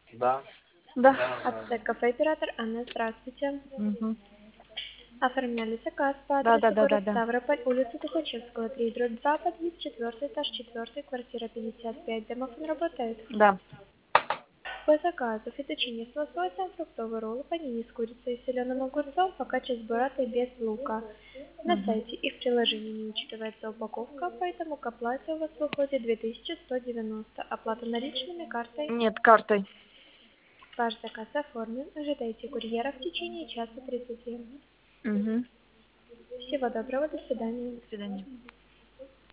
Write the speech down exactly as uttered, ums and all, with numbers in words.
Да. Да. Ацтек кафе оператор Анна, здравствуйте. Угу. Оформляли заказ по Да, да, адресу да, город да, да. Ставрополь, улица Тухачевского, три, дробь два, подъезд четвертый, этаж четвертый, квартира пятьдесят пять. Домофон работает. Да. По заказу фетучини с лососем, фруктовые роллы, панини с курицей и соленым огурцом, фокачча с буратой без лука. На Угу. сайте и в приложении не учитывается упаковка, поэтому к оплате у вас выходит две тысячи сто девяносто. Оплата наличными, картой. Нет, картой. Ваш заказ оформлен. Ожидайте курьера в течение часа тридцати. Угу. Всего доброго, до свидания. До свидания.